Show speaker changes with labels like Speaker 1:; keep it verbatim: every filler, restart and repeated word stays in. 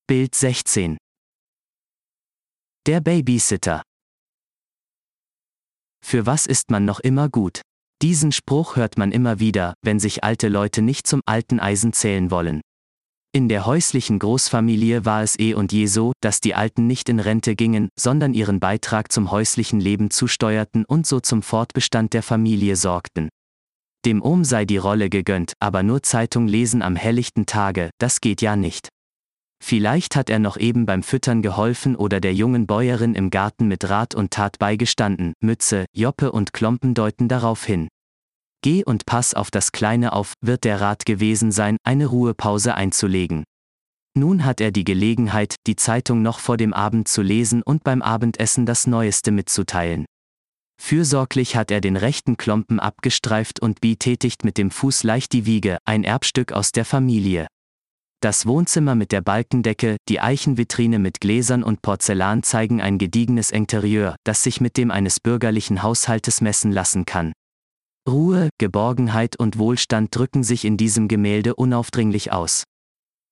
Speaker 1: Bild sechzehn. Der Babysitter. Für was ist man noch immer gut? Diesen Spruch hört man immer wieder, wenn sich alte Leute nicht zum alten Eisen zählen wollen. In der häuslichen Großfamilie war es eh und je so, dass die Alten nicht in Rente gingen, sondern ihren Beitrag zum häuslichen Leben zusteuerten und so zum Fortbestand der Familie sorgten. Dem Ohm sei die Rolle gegönnt, aber nur Zeitung lesen am helllichten Tage, das geht ja nicht. Vielleicht hat er noch eben beim Füttern geholfen oder der jungen Bäuerin im Garten mit Rat und Tat beigestanden. Mütze, Joppe und Klompen deuten darauf hin. Geh und pass auf das Kleine auf, wird der Rat gewesen sein, eine Ruhepause einzulegen. Nun hat er die Gelegenheit, die Zeitung noch vor dem Abend zu lesen und beim Abendessen das Neueste mitzuteilen. Fürsorglich hat er den rechten Klompen abgestreift und betätigt mit dem Fuß leicht die Wiege, ein Erbstück aus der Familie. Das Wohnzimmer mit der Balkendecke, die Eichenvitrine mit Gläsern und Porzellan zeigen ein gediegenes Interieur, das sich mit dem eines bürgerlichen Haushaltes messen lassen kann. Ruhe, Geborgenheit und Wohlstand drücken sich in diesem Gemälde unaufdringlich aus.